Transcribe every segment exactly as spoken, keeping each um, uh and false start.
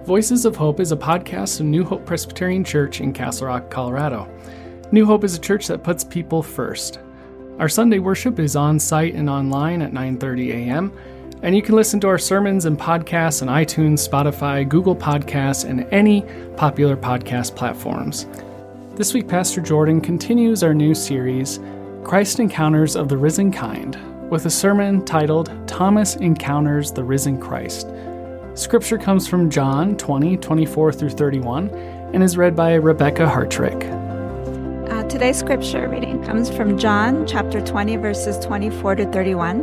Voices of Hope is a podcast of New Hope Presbyterian Church in Castle Rock, Colorado. New Hope is a church that puts people first. Our Sunday worship is on site and online at nine thirty a.m., and you can listen to our sermons and podcasts on iTunes, Spotify, Google Podcasts, and any popular podcast platforms. This week, Pastor Jordan continues our new series, Christ Encounters of the Risen Kind, with a sermon titled Thomas Encounters the Risen Christ. Scripture comes from John twenty, twenty-four through thirty-one, and is read by Rebecca Hartrick. Uh, today's scripture reading comes from John chapter twenty, verses twenty-four to thirty-one.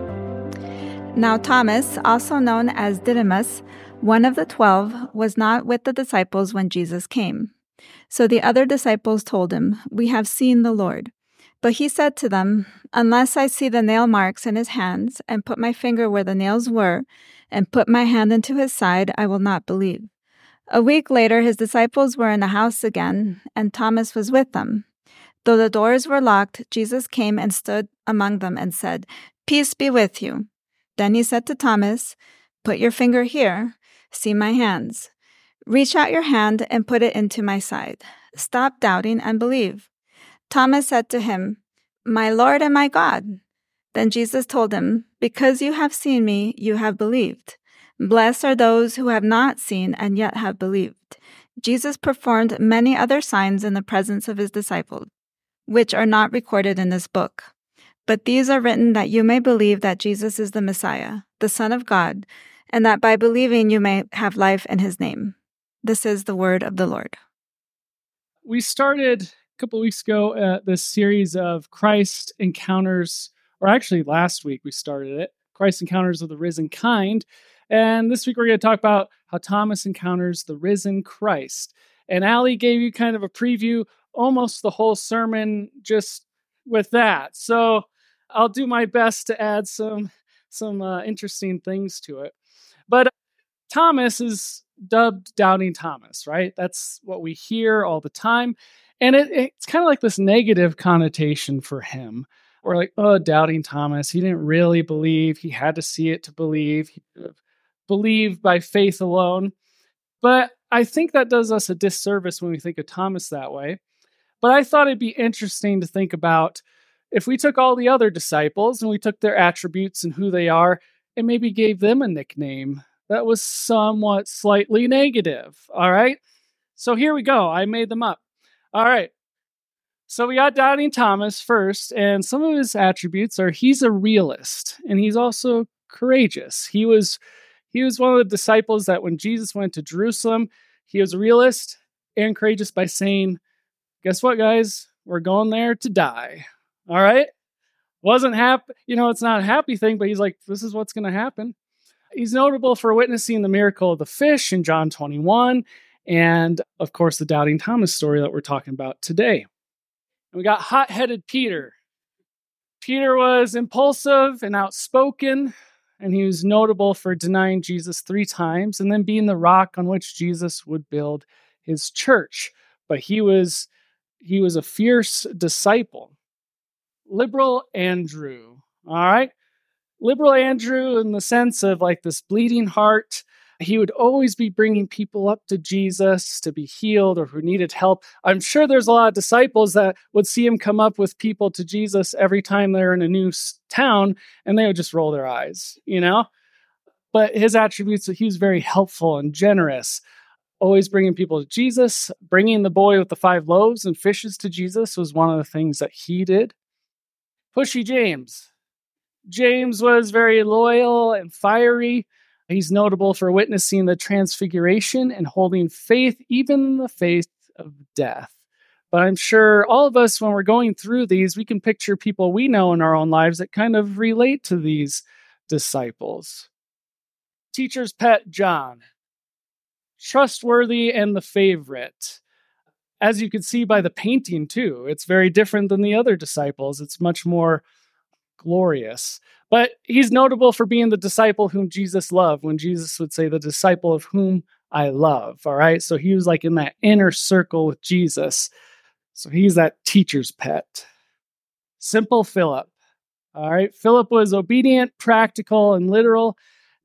Now Thomas, also known as Didymus, one of the twelve, was not with the disciples when Jesus came. So the other disciples told him, "We have seen the Lord." But he said to them, "Unless I see the nail marks in his hands, and put my finger where the nails were, and put my hand into his side, I will not believe." A week later, his disciples were in the house again, and Thomas was with them. Though the doors were locked, Jesus came and stood among them and said, "Peace be with you." Then he said to Thomas, "Put your finger here. See my hands. Reach out your hand and put it into my side. Stop doubting and believe." Thomas said to him, "My Lord and my God." Then Jesus told him, "Because you have seen me, you have believed. Blessed are those who have not seen and yet have believed." Jesus performed many other signs in the presence of his disciples, which are not recorded in this book. But these are written that you may believe that Jesus is the Messiah, the Son of God, and that by believing you may have life in his name. This is the word of the Lord. We started a couple weeks ago uh, this series of Christ Encounters, or actually last week we started it, Christ Encounters of the Risen Kind. And this week we're going to talk about how Thomas encounters the risen Christ. And Allie gave you kind of a preview, almost the whole sermon just with that. So I'll do my best to add some, some uh, interesting things to it. But Thomas is dubbed Doubting Thomas, right? That's what we hear all the time. And it, it's kind of like this negative connotation for him. We're like, oh, Doubting Thomas. He didn't really believe. He had to see it to believe. He believed by faith alone. But I think that does us a disservice when we think of Thomas that way. But I thought it'd be interesting to think about if we took all the other disciples and we took their attributes and who they are and maybe gave them a nickname that was somewhat slightly negative. All right. So here we go. I made them up. All right. So we got Doubting Thomas first, and some of his attributes are he's a realist, and he's also courageous. He was he was one of the disciples that when Jesus went to Jerusalem, he was a realist and courageous by saying, guess what, guys? We're going there to die. All right? Wasn't happy, you know, it's not a happy thing, but he's like, this is what's going to happen. He's notable for witnessing the miracle of the fish in John twenty-one, and of course, the Doubting Thomas story that we're talking about today. We got hot-headed Peter. Peter was impulsive and outspoken, and he was notable for denying Jesus three times and then being the rock on which Jesus would build his church. But he was he was a fierce disciple. Liberal Andrew, all right? Liberal Andrew in the sense of like this bleeding heart. He would always be bringing people up to Jesus to be healed or who needed help. I'm sure there's a lot of disciples that would see him come up with people to Jesus every time they're in a new town, and they would just roll their eyes, you know? But his attributes, he was very helpful and generous, always bringing people to Jesus. Bringing the boy with the five loaves and fishes to Jesus was one of the things that he did. Pushy James. James was very loyal and fiery. He's notable for witnessing the transfiguration and holding faith even in the face of death. But I'm sure all of us, when we're going through these, we can picture people we know in our own lives that kind of relate to these disciples. Teacher's pet, John. Trustworthy and the favorite. As you can see by the painting, too, it's very different than the other disciples. It's much more glorious. But he's notable for being the disciple whom Jesus loved, when Jesus would say, the disciple of whom I love. All right. So he was like in that inner circle with Jesus. So he's that teacher's pet. Simple Philip. All right. Philip was obedient, practical, and literal.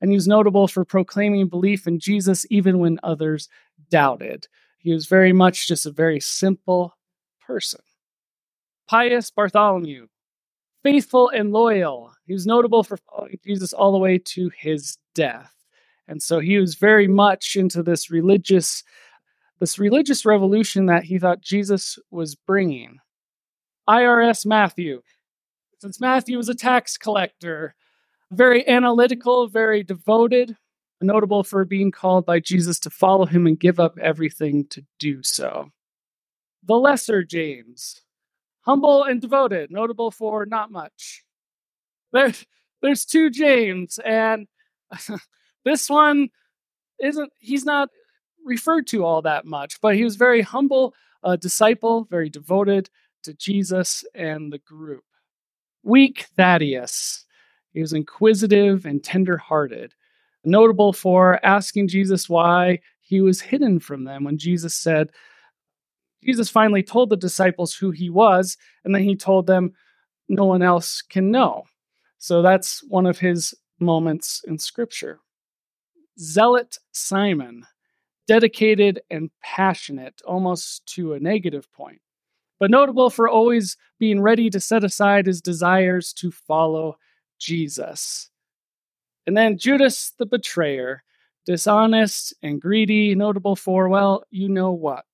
and he was notable for proclaiming belief in Jesus even when others doubted. He was very much just a very simple person. Pius Bartholomew, faithful and loyal. He was notable for following Jesus all the way to his death. And so he was very much into this religious, this religious revolution that he thought Jesus was bringing. I R S Matthew. Since Matthew was a tax collector, very analytical, very devoted, notable for being called by Jesus to follow him and give up everything to do so. The lesser James, humble and devoted, notable for not much. There, there's two James, and this one isn't, he's not referred to all that much, but he was very humble, a disciple, very devoted to Jesus and the group. Weak Thaddeus. He was inquisitive and tender-hearted, notable for asking Jesus why he was hidden from them when Jesus said, Jesus finally told the disciples who he was, and then he told them no one else can know. So that's one of his moments in Scripture. Zealot Simon, dedicated and passionate, almost to a negative point, but notable for always being ready to set aside his desires to follow Jesus. And then Judas the betrayer, dishonest and greedy, notable for, well, you know what.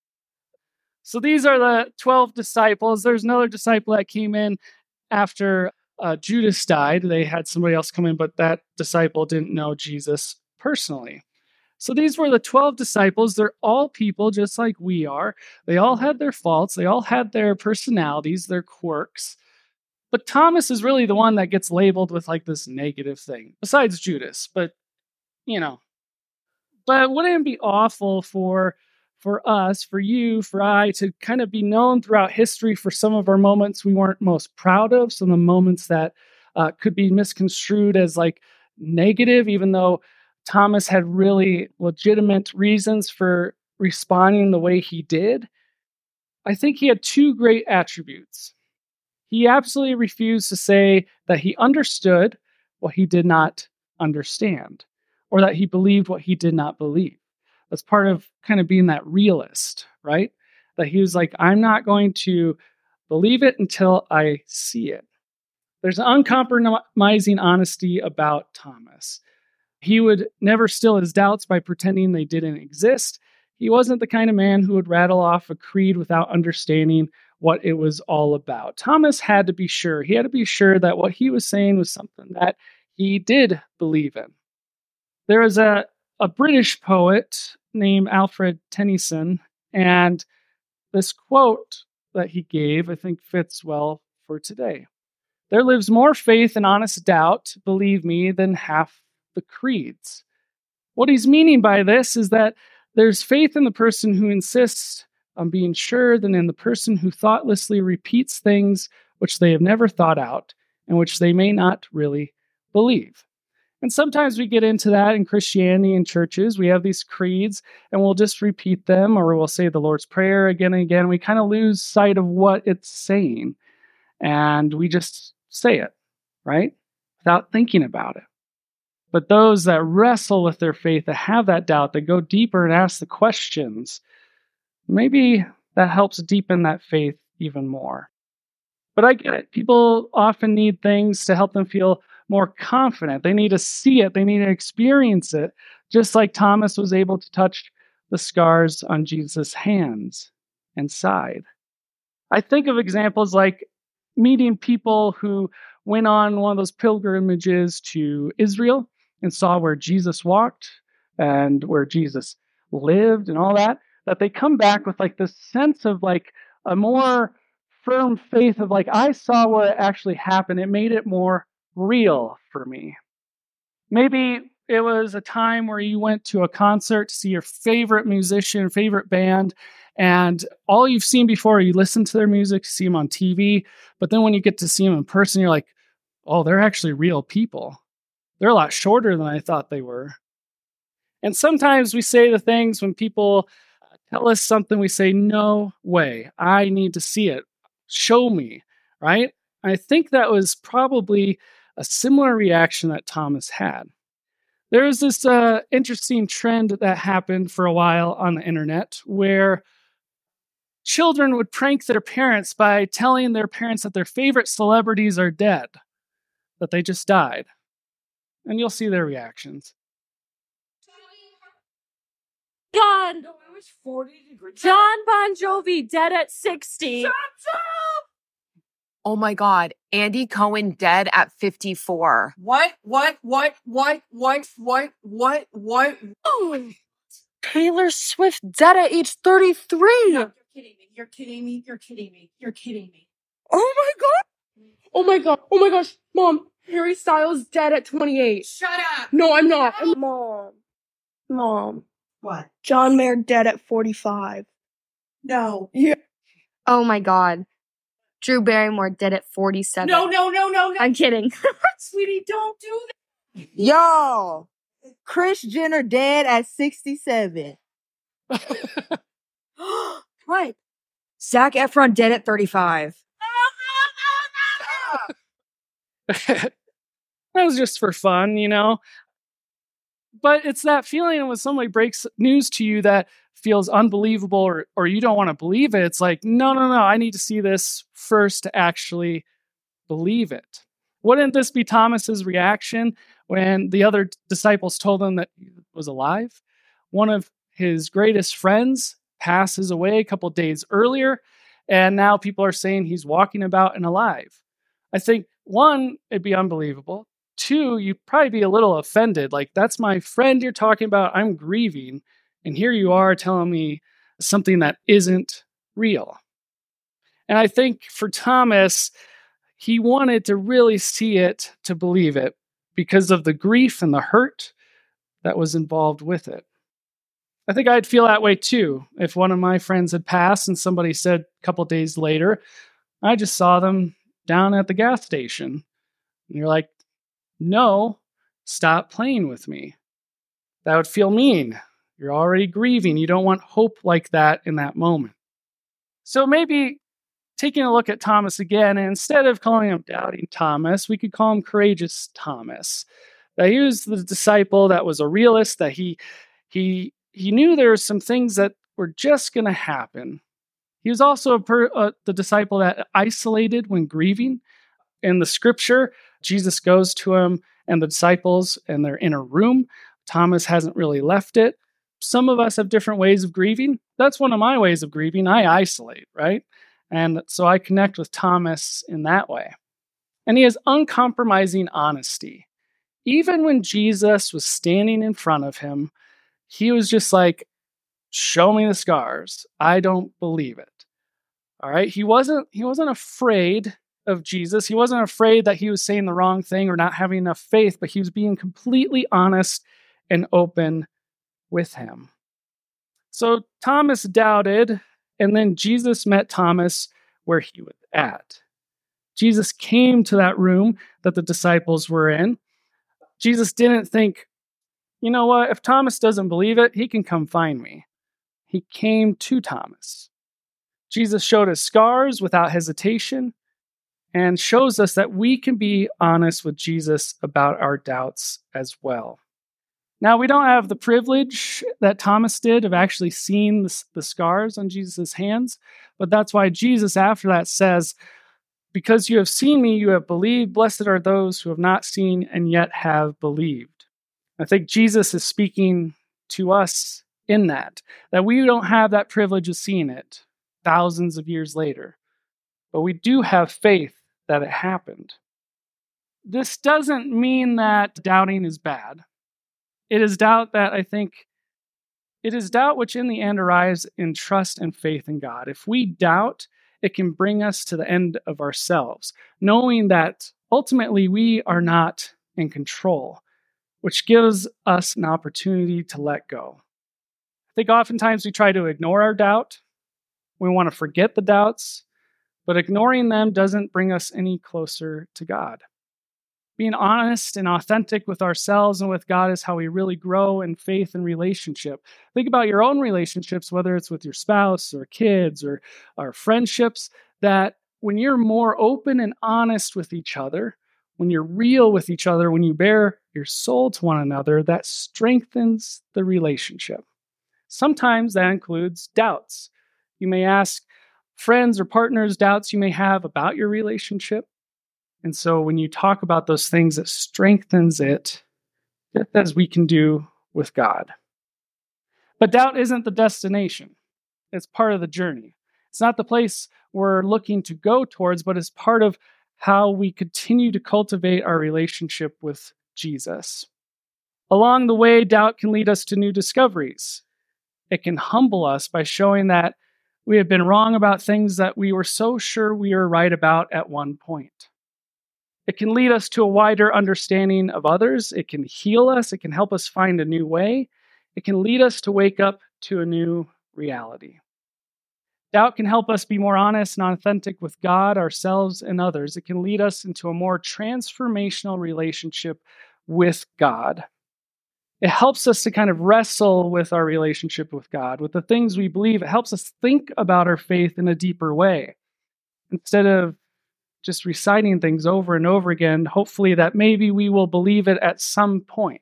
So these are the twelve disciples. There's another disciple that came in after uh, Judas died. They had somebody else come in, but that disciple didn't know Jesus personally. So these were the twelve disciples. They're all people just like we are. They all had their faults. They all had their personalities, their quirks. But Thomas is really the one that gets labeled with like this negative thing, besides Judas. But, you know, but wouldn't it be awful for, for us, for you, for I, to kind of be known throughout history for some of our moments we weren't most proud of, some of the moments that uh, could be misconstrued as like negative, even though Thomas had really legitimate reasons for responding the way he did? I think he had two great attributes. He absolutely refused to say that he understood what he did not understand, or that he believed what he did not believe. That's part of kind of being that realist, right? That he was like, I'm not going to believe it until I see it. There's an uncompromising honesty about Thomas. He would never still his doubts by pretending they didn't exist. He wasn't the kind of man who would rattle off a creed without understanding what it was all about. Thomas had to be sure. He had to be sure that what he was saying was something that he did believe in. There is a, a British poet named Alfred Tennyson, and this quote that he gave, I think, fits well for today. There lives more faith and honest doubt, believe me, than half the creeds. What he's meaning by this is that there's faith in the person who insists on being sure than in the person who thoughtlessly repeats things which they have never thought out and which they may not really believe. And sometimes we get into that in Christianity and churches. We have these creeds and we'll just repeat them, or we'll say the Lord's Prayer again and again. We kind of lose sight of what it's saying, and we just say it, right? Without thinking about it. But those that wrestle with their faith, that have that doubt, that go deeper and ask the questions, maybe that helps deepen that faith even more. But I get it. People often need things to help them feel more confident. They need to see it. They need to experience it, just like Thomas was able to touch the scars on Jesus' hands and side. I think of examples like meeting people who went on one of those pilgrimages to Israel and saw where Jesus walked and where Jesus lived and all that, that they come back with like this sense of like a more firm faith of like, I saw what actually happened. It made it more real for me. Maybe it was a time where you went to a concert to see your favorite musician, favorite band, and all you've seen before, you listen to their music, see them on T V, but then when you get to see them in person, you're like, oh, they're actually real people. They're a lot shorter than I thought they were. And sometimes we say the things when people tell us something, we say, no way, I need to see it. Show me, right? I think that was probably a similar reaction that Thomas had. There was this uh, interesting trend that happened for a while on the internet where children would prank their parents by telling their parents that their favorite celebrities are dead, that they just died. And you'll see their reactions. God, John Bon Jovi dead at sixty. Oh my God, Andy Cohen dead at fifty-four. What? What? What? What? What? What? What? What? Oh, Taylor Swift dead at age thirty-three. No, you're kidding me. You're kidding me. You're kidding me. You're kidding me. Oh my God. Oh my God. Oh my gosh. Mom, Harry Styles dead at twenty-eight. Shut up. No, I'm not. I'm- Mom. Mom. What? John Mayer dead at forty-five. No. Yeah. Oh my God. Drew Barrymore dead at forty-seven. No, no, no, no, no. I'm kidding. Sweetie, don't do that. Yo, Kris Jenner dead at sixty-seven. What? Zac Efron dead at thirty-five. That was just for fun, you know? But it's that feeling when somebody breaks news to you that feels unbelievable or, or you don't want to believe it. It's like, no, no, no, I need to see this first to actually believe it. Wouldn't this be Thomas's reaction when the other disciples told him that he was alive? One of his greatest friends passes away a couple days earlier, and now people are saying he's walking about and alive. I think, one, it'd be unbelievable. Two, you'd probably be a little offended. Like, that's my friend you're talking about. I'm grieving. And here you are telling me something that isn't real. And I think for Thomas, he wanted to really see it to believe it because of the grief and the hurt that was involved with it. I think I'd feel that way too if one of my friends had passed and somebody said a couple days later, I just saw them down at the gas station. And you're like, no, stop playing with me. That would feel mean. You're already grieving. You don't want hope like that in that moment. So maybe taking a look at Thomas again, and instead of calling him doubting Thomas, we could call him courageous Thomas. That he was the disciple that was a realist, that he he he knew there were some things that were just going to happen. He was also a per, uh, the disciple that isolated when grieving. In the scripture, Jesus goes to him and the disciples, and they're in a room. Thomas hasn't really left it. Some of us have different ways of grieving. That's one of my ways of grieving. I isolate, right? And so I connect with Thomas in that way. And he has uncompromising honesty. Even when Jesus was standing in front of him, he was just like, show me the scars. I don't believe it. All right. He wasn't, he wasn't afraid of Jesus. He wasn't afraid that he was saying the wrong thing or not having enough faith, but he was being completely honest and open with him. So Thomas doubted, and then Jesus met Thomas where he was at. Jesus came to that room that the disciples were in. Jesus didn't think, you know what, if Thomas doesn't believe it, he can come find me. He came to Thomas. Jesus showed his scars without hesitation and shows us that we can be honest with Jesus about our doubts as well. Now, we don't have the privilege that Thomas did of actually seeing the, the scars on Jesus' hands, but that's why Jesus after that says, because you have seen me, you have believed. Blessed are those who have not seen and yet have believed. I think Jesus is speaking to us in that, that we don't have that privilege of seeing it thousands of years later, but we do have faith that it happened. This doesn't mean that doubting is bad. It is doubt that I think, it is doubt which in the end arrives in trust and faith in God. If we doubt, it can bring us to the end of ourselves, knowing that ultimately we are not in control, which gives us an opportunity to let go. I think oftentimes we try to ignore our doubt. We want to forget the doubts, but ignoring them doesn't bring us any closer to God. Being honest and authentic with ourselves and with God is how we really grow in faith and relationship. Think about your own relationships, whether it's with your spouse or kids or, or friendships, that when you're more open and honest with each other, When you're real with each other, when you bare your soul to one another, that strengthens the relationship. Sometimes that includes doubts. You may ask friends or partners doubts you may have about your relationship. And so when you talk about those things, it strengthens it, just as we can do with God. But doubt isn't the destination. It's part of the journey. It's not the place we're looking to go towards, but it's part of how we continue to cultivate our relationship with Jesus. Along the way, doubt can lead us to new discoveries. It can humble us by showing that we have been wrong about things that we were so sure we were right about at one point. It can lead us to a wider understanding of others. It can heal us. It can help us find a new way. It can lead us to wake up to a new reality. Doubt can help us be more honest and authentic with God, ourselves, and others. It can lead us into a more transformational relationship with God. It helps us to kind of wrestle with our relationship with God, with the things we believe. It helps us think about our faith in a deeper way. Instead of just reciting things over and over again, hopefully that maybe we will believe it at some point.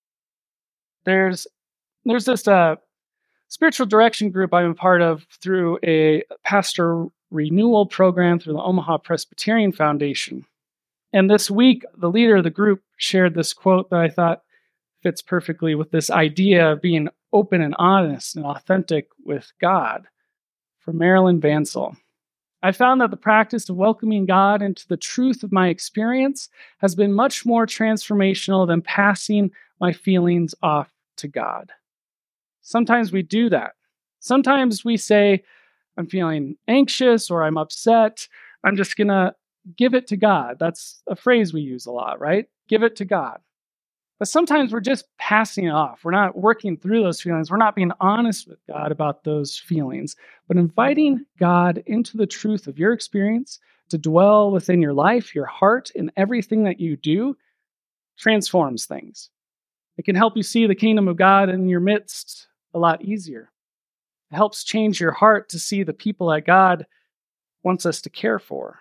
There's, there's this uh, spiritual direction group I'm a part of through a pastor renewal program through the Omaha Presbyterian Foundation. And this week, the leader of the group shared this quote that I thought fits perfectly with this idea of being open and honest and authentic with God, from Marilyn Vansel. I found that the practice of welcoming God into the truth of my experience has been much more transformational than passing my feelings off to God. Sometimes we do that. Sometimes we say, I'm feeling anxious or I'm upset. I'm just going to give it to God. That's a phrase we use a lot, right? Give it to God. But sometimes we're just passing it off. We're not working through those feelings. We're not being honest with God about those feelings, but inviting God into the truth of your experience to dwell within your life, your heart, and everything that you do transforms things. It can help you see the kingdom of God in your midst a lot easier. It helps change your heart to see the people that God wants us to care for.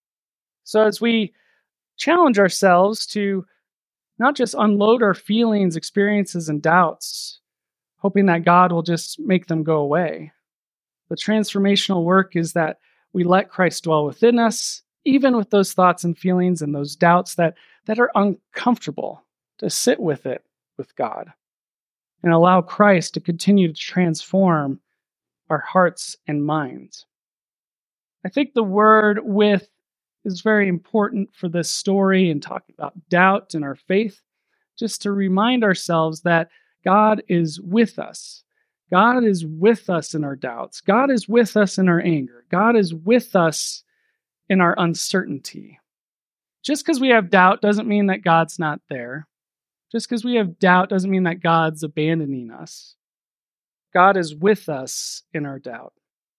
So as we challenge ourselves to not just unload our feelings, experiences, and doubts, hoping that God will just make them go away. The transformational work is that we let Christ dwell within us, even with those thoughts and feelings and those doubts that, that are uncomfortable, to sit with it with God and allow Christ to continue to transform our hearts and minds. I think the word with is very important for this story and talking about doubt and our faith, just to remind ourselves that God is with us. God is with us in our doubts. God is with us in our anger. God is with us in our uncertainty. Just because we have doubt doesn't mean that God's not there. Just because we have doubt doesn't mean that God's abandoning us. God is with us in our doubt.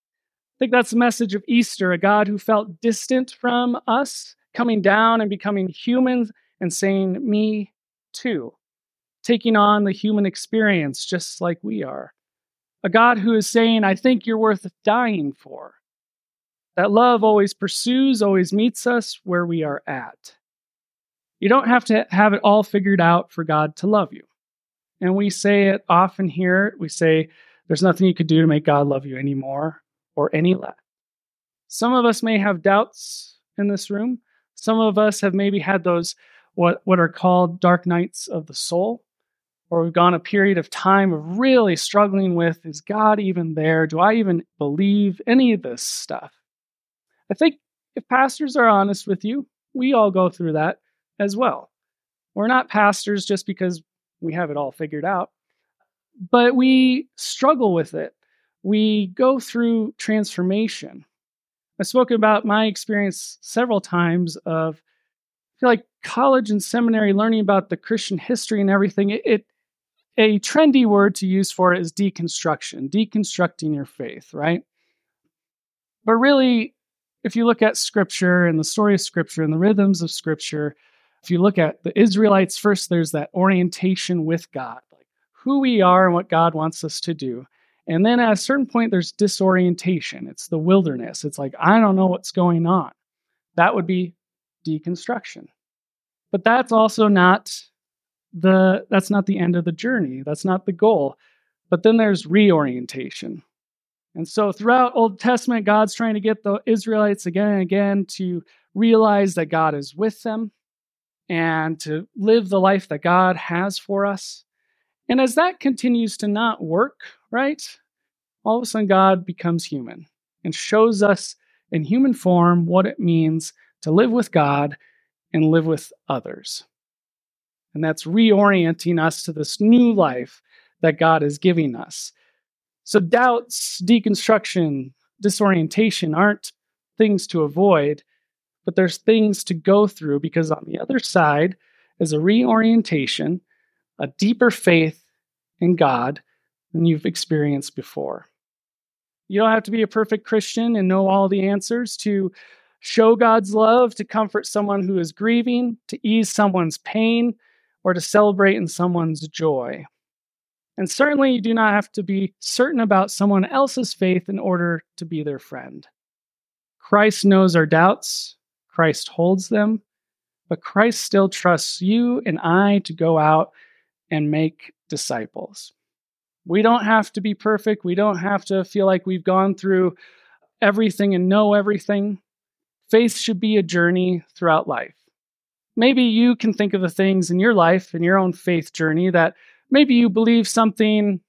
I think that's the message of Easter, a God who felt distant from us, coming down and becoming human and saying, me too, taking on the human experience just like we are. A God who is saying, I think you're worth dying for. That love always pursues, always meets us where we are at. You don't have to have it all figured out for God to love you. And we say it often here. We say, there's nothing you could do to make God love you anymore or any less. Some of us may have doubts in this room. Some of us have maybe had those, what, what are called dark nights of the soul, or we've gone a period of time of really struggling with, is God even there? Do I even believe any of this stuff? I think if pastors are honest with you, we all go through that as well. We're not pastors just because we have it all figured out, but we struggle with it. We go through transformation. I've spoken about my experience several times of, I feel like college and seminary, learning about the Christian history and everything, it, it a trendy word to use for it is deconstruction, deconstructing your faith, right? But really, if you look at Scripture and the story of Scripture and the rhythms of Scripture, if you look at the Israelites first, there's that orientation with God, like who we are and what God wants us to do. And then at a certain point, there's disorientation. It's the wilderness. It's like, I don't know what's going on. That would be deconstruction. But that's also not the that's not the end of the journey. That's not the goal. But then there's reorientation. And so throughout Old Testament, God's trying to get the Israelites again and again to realize that God is with them and to live the life that God has for us. And as that continues to not work, right, all of a sudden God becomes human and shows us in human form what it means to live with God and live with others. And that's reorienting us to this new life that God is giving us. So doubts, deconstruction, disorientation aren't things to avoid, but there's things to go through, because on the other side is a reorientation, a deeper faith in God than you've experienced before. You don't have to be a perfect Christian and know all the answers to show God's love, to comfort someone who is grieving, to ease someone's pain, or to celebrate in someone's joy. And certainly you do not have to be certain about someone else's faith in order to be their friend. Christ knows our doubts, Christ holds them, but Christ still trusts you and I to go out and make disciples. We don't have to be perfect. We don't have to feel like we've gone through everything and know everything. Faith should be a journey throughout life. Maybe you can think of the things in your life, in your own faith journey, that maybe you believed something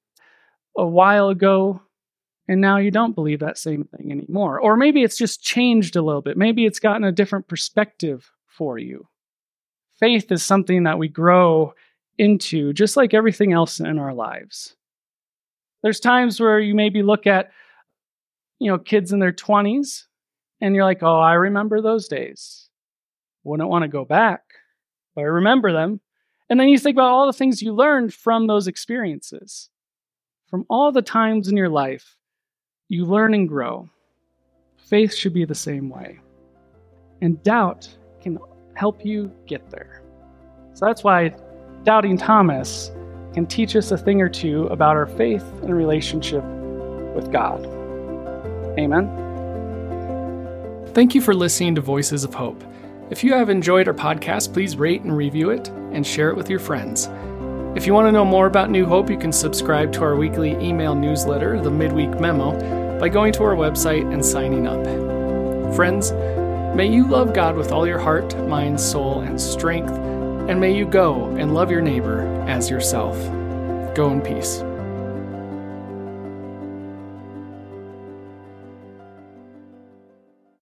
a while ago, and now you don't believe that same thing anymore. Or maybe it's just changed a little bit. Maybe it's gotten a different perspective for you. Faith is something that we grow into, just like everything else in our lives. There's times where you maybe look at, you know, kids in their twenties, and you're like, oh, I remember those days. Wouldn't want to go back, but I remember them. And then you think about all the things you learned from those experiences. From all the times in your life, you learn and grow. Faith should be the same way. And doubt can help you get there. So that's why Doubting Thomas can teach us a thing or two about our faith and relationship with God. Amen. Thank you for listening to Voices of Hope. If you have enjoyed our podcast, please rate and review it and share it with your friends. If you want to know more about New Hope, you can subscribe to our weekly email newsletter, the Midweek Memo, by going to our website and signing up. Friends, may you love God with all your heart, mind, soul, and strength, and may you go and love your neighbor as yourself. Go in peace.